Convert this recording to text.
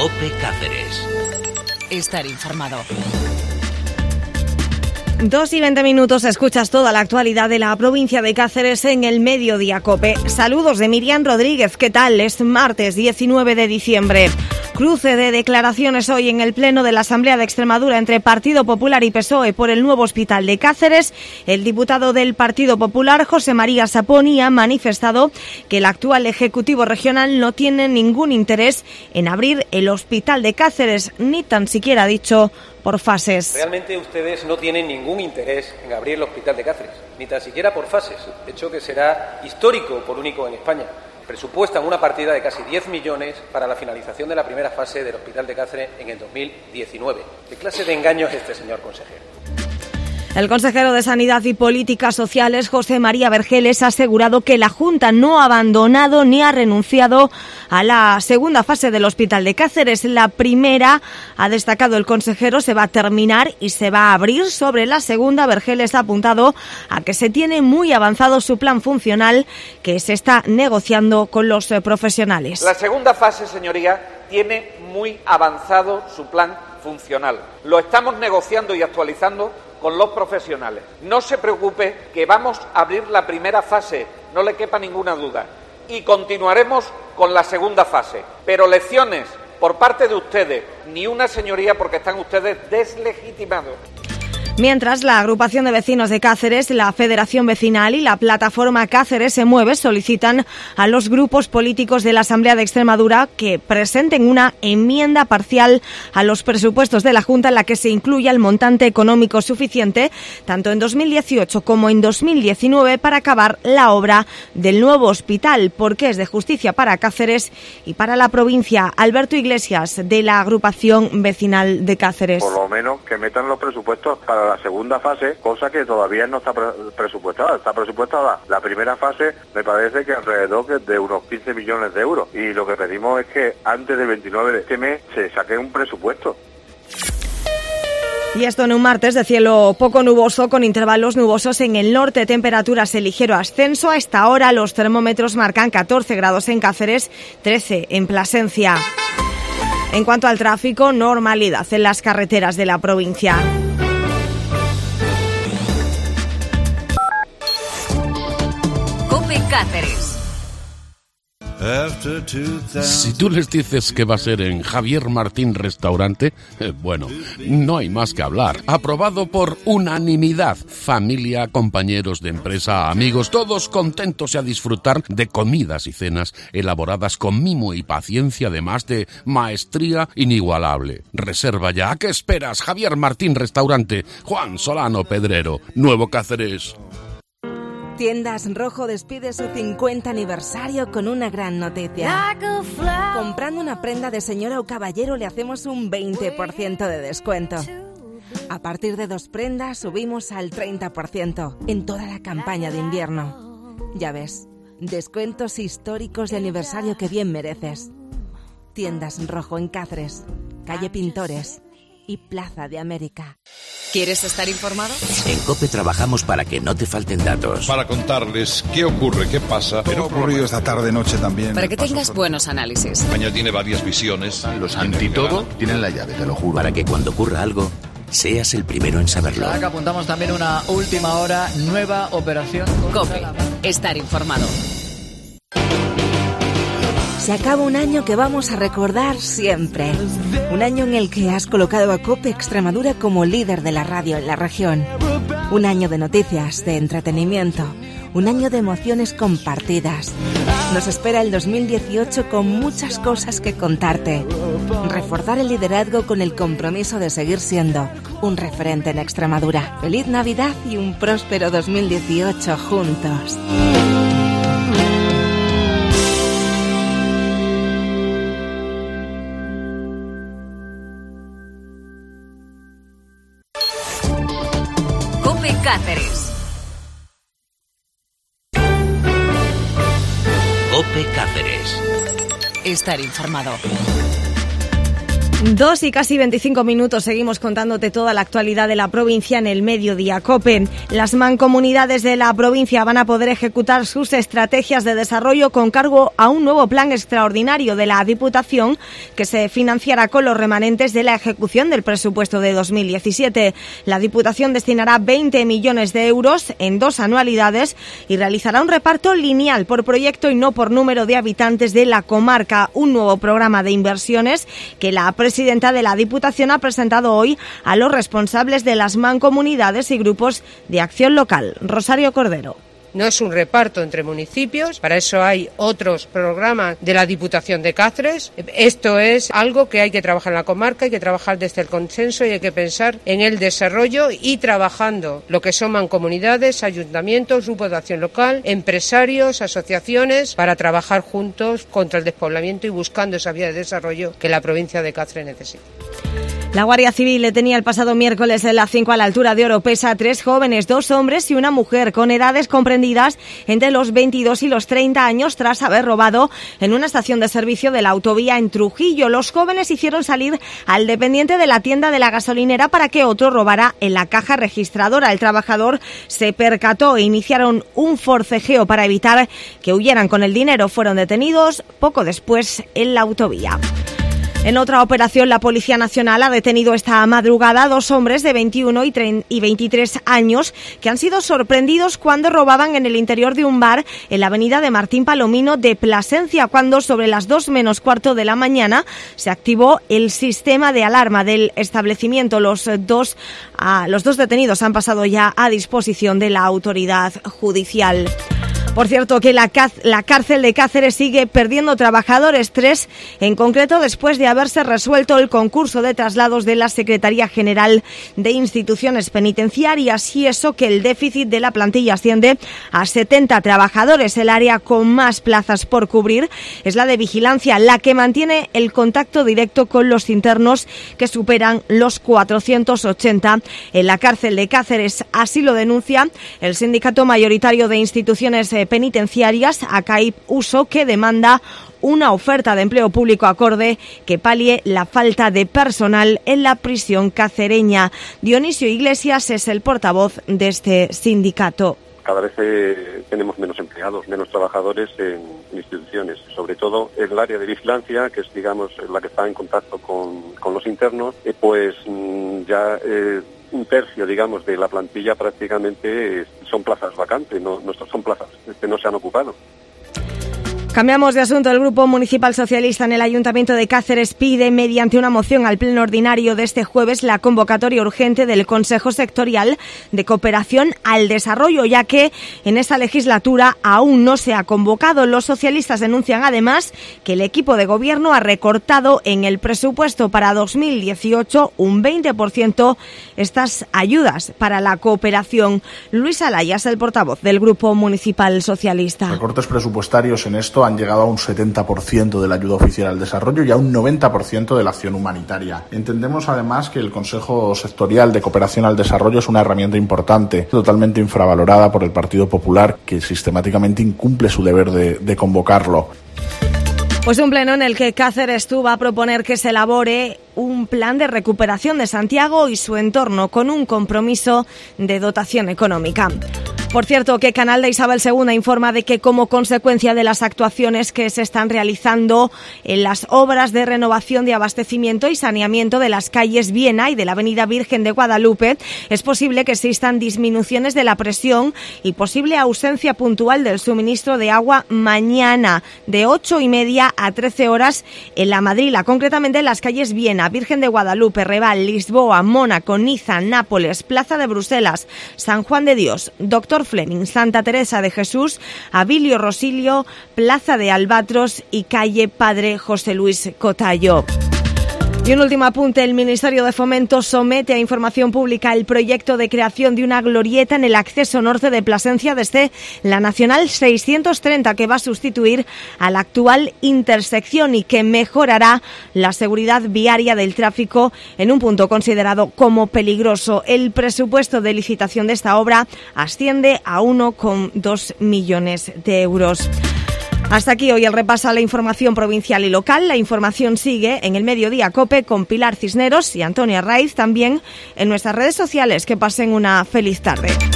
COPE Cáceres. Estar informado. 2:20, escuchas toda la actualidad de la provincia de Cáceres en el Mediodía COPE. Saludos de Miriam Rodríguez, ¿qué tal? Es martes 19 de diciembre. Cruce de declaraciones hoy en el Pleno de la Asamblea de Extremadura entre Partido Popular y PSOE por el nuevo hospital de Cáceres. El diputado del Partido Popular, José María Saponi, ha manifestado que el actual Ejecutivo Regional no tiene ningún interés en abrir el hospital de Cáceres, ni tan siquiera ha dicho por fases. Realmente ustedes no tienen ningún interés en abrir el hospital de Cáceres, ni tan siquiera por fases, hecho que será histórico por único en España. Presupuestan una partida de casi 10 millones para la finalización de la primera fase del hospital de Cáceres en el 2019. ¿Qué clase de engaño es este, señor consejero? El consejero de Sanidad y Políticas Sociales, José María Vergeles, ha asegurado que la Junta no ha abandonado ni ha renunciado a la segunda fase del hospital de Cáceres. La primera, ha destacado el consejero, se va a terminar y se va a abrir. Sobre la segunda, Vergeles ha apuntado a que se tiene muy avanzado su plan funcional, que se está negociando con los profesionales. La segunda fase, señoría, tiene muy avanzado su plan funcional. Lo estamos negociando y actualizando con los profesionales. No se preocupe, que vamos a abrir la primera fase, no le quepa ninguna duda, y continuaremos con la segunda fase. Pero lecciones por parte de ustedes, ni una, señoría, porque están ustedes deslegitimados. Mientras, la agrupación de vecinos de Cáceres, la Federación Vecinal y la plataforma Cáceres se mueve solicitan a los grupos políticos de la Asamblea de Extremadura que presenten una enmienda parcial a los presupuestos de la Junta en la que se incluya el montante económico suficiente, tanto en 2018 como en 2019, para acabar la obra del nuevo hospital, porque es de justicia para Cáceres y para la provincia. Alberto Iglesias, de la agrupación vecinal de Cáceres. Por lo menos que metan los presupuestos para la segunda fase, cosa que todavía no está presupuestada. Está presupuestada la primera fase, me parece que alrededor de unos 15 millones de euros. Y lo que pedimos es que antes del 29 de este mes se saque un presupuesto. Y esto en un martes de cielo poco nuboso, con intervalos nubosos en el norte, temperaturas en ligero ascenso. A esta hora los termómetros marcan 14 grados en Cáceres, 13 en Plasencia. En cuanto al tráfico, normalidad en las carreteras de la provincia. COPE Cáceres. Si tú les dices que va a ser en Javier Martín Restaurante, bueno, no hay más que hablar. Aprobado por unanimidad. Familia, compañeros de empresa, amigos, todos contentos y a disfrutar de comidas y cenas elaboradas con mimo y paciencia, además de maestría inigualable. Reserva ya. ¿A qué esperas? Javier Martín Restaurante, Juan Solano Pedrero, Nuevo Cáceres. Tiendas Rojo despide su 50 aniversario con una gran noticia. Comprando una prenda de señora o caballero le hacemos un 20% de descuento. A partir de 2 prendas subimos al 30% en toda la campaña de invierno. Ya ves, descuentos históricos de aniversario que bien mereces. Tiendas Rojo en Cáceres, calle Pintores y Plaza de América. ¿Quieres estar informado? En COPE trabajamos para que no te falten datos. Para contarles qué ocurre, qué pasa. Pero ha ocurrido esta tarde-noche también. Para que tengas buenos análisis. España tiene varias visiones. Los antitodo tienen la llave, te lo juro. Para que cuando ocurra algo, seas el primero en saberlo. Ahora que apuntamos también una última hora, nueva operación. COPE, estar informado. Se acaba un año que vamos a recordar siempre. Un año en el que has colocado a COPE Extremadura como líder de la radio en la región. Un año de noticias, de entretenimiento. Un año de emociones compartidas. Nos espera el 2018 con muchas cosas que contarte. Reforzar el liderazgo con el compromiso de seguir siendo un referente en Extremadura. Feliz Navidad y un próspero 2018 juntos. COPE Cáceres. COPE Cáceres. Estar informado. 2 y casi 25 minutos, seguimos contándote toda la actualidad de la provincia en el mediodía. COPE. Las mancomunidades de la provincia van a poder ejecutar sus estrategias de desarrollo con cargo a un nuevo plan extraordinario de la Diputación que se financiará con los remanentes de la ejecución del presupuesto de 2017. La Diputación destinará 20 millones de euros en 2 anualidades y realizará un reparto lineal por proyecto y no por número de habitantes de la comarca. Un nuevo programa de inversiones que la presidenta de la Diputación ha presentado hoy a los responsables de las mancomunidades y grupos de acción local. Rosario Cordero. No es un reparto entre municipios, para eso hay otros programas de la Diputación de Cáceres. Esto es algo que hay que trabajar en la comarca, hay que trabajar desde el consenso y hay que pensar en el desarrollo y trabajando lo que son mancomunidades, ayuntamientos, grupos de acción local, empresarios, asociaciones, para trabajar juntos contra el despoblamiento y buscando esa vía de desarrollo que la provincia de Cáceres necesita. La Guardia Civil detenía el pasado miércoles en la 5 a la altura de Oropesa a 3 jóvenes, 2 hombres y una mujer con edades comprendidas entre los 22 y los 30 años tras haber robado en una estación de servicio de la autovía en Trujillo. Los jóvenes hicieron salir al dependiente de la tienda de la gasolinera para que otro robara en la caja registradora. El trabajador se percató e iniciaron un forcejeo para evitar que huyeran con el dinero. Fueron detenidos poco después en la autovía. En otra operación, la Policía Nacional ha detenido esta madrugada a 2 hombres de 21 y 23 años que han sido sorprendidos cuando robaban en el interior de un bar en la avenida de Martín Palomino de Plasencia, cuando sobre las 2 menos cuarto de la mañana se activó el sistema de alarma del establecimiento. Los dos detenidos han pasado ya a disposición de la autoridad judicial. Por cierto, que la cárcel de Cáceres sigue perdiendo trabajadores, 3 en concreto, después de haberse resuelto el concurso de traslados de la Secretaría General de Instituciones Penitenciarias, y eso que el déficit de la plantilla asciende a 70 trabajadores. El área con más plazas por cubrir es la de vigilancia, la que mantiene el contacto directo con los internos, que superan los 480 en la cárcel de Cáceres. Así lo denuncia el sindicato mayoritario de instituciones penitenciarias, ACAIP Uso, que demanda una oferta de empleo público acorde que palie la falta de personal en la prisión cacereña. Dionisio Iglesias es el portavoz de este sindicato. Cada vez tenemos menos empleados, menos trabajadores en instituciones, sobre todo en el área de vigilancia, que es, digamos, la que está en contacto con los internos, pues ya un tercio, digamos, de la plantilla prácticamente son plazas vacantes, no son plazas que no se han ocupado. Cambiamos de asunto. El Grupo Municipal Socialista en el Ayuntamiento de Cáceres pide, mediante una moción al pleno ordinario de este jueves, la convocatoria urgente del Consejo Sectorial de Cooperación al Desarrollo, ya que en esta legislatura aún no se ha convocado. Los socialistas denuncian además que el equipo de gobierno ha recortado en el presupuesto para 2018 un 20% estas ayudas para la cooperación. Luis Alaya es el portavoz del Grupo Municipal Socialista. Recortes presupuestarios en esto han llegado a un 70% de la ayuda oficial al desarrollo y a un 90% de la acción humanitaria. Entendemos además que el Consejo Sectorial de Cooperación al Desarrollo es una herramienta importante, totalmente infravalorada por el Partido Popular, que sistemáticamente incumple su deber de convocarlo. Pues un pleno en el que Cáceres va a proponer que se elabore un plan de recuperación de Santiago y su entorno con un compromiso de dotación económica. Por cierto, que Canal de Isabel II informa de que, como consecuencia de las actuaciones que se están realizando en las obras de renovación de abastecimiento y saneamiento de las calles Viena y de la avenida Virgen de Guadalupe, es posible que existan disminuciones de la presión y posible ausencia puntual del suministro de agua mañana de 8:30 a 13 horas en la Madrila, concretamente en las calles Viena, Virgen de Guadalupe, Reval, Lisboa, Mónaco, Niza, Nápoles, Plaza de Bruselas, San Juan de Dios, Doctor Fleming, Santa Teresa de Jesús, Abilio Rosilio, Plaza de Albatros y calle Padre José Luis Cotallo. Y un último apunte, el Ministerio de Fomento somete a información pública el proyecto de creación de una glorieta en el acceso norte de Plasencia desde la Nacional 630, que va a sustituir a la actual intersección y que mejorará la seguridad viaria del tráfico en un punto considerado como peligroso. El presupuesto de licitación de esta obra asciende a 1,2 millones de euros. Hasta aquí hoy el repaso a la información provincial y local. La información sigue en el Mediodía COPE con Pilar Cisneros y Antonio Arraiz, también en nuestras redes sociales. Que pasen una feliz tarde.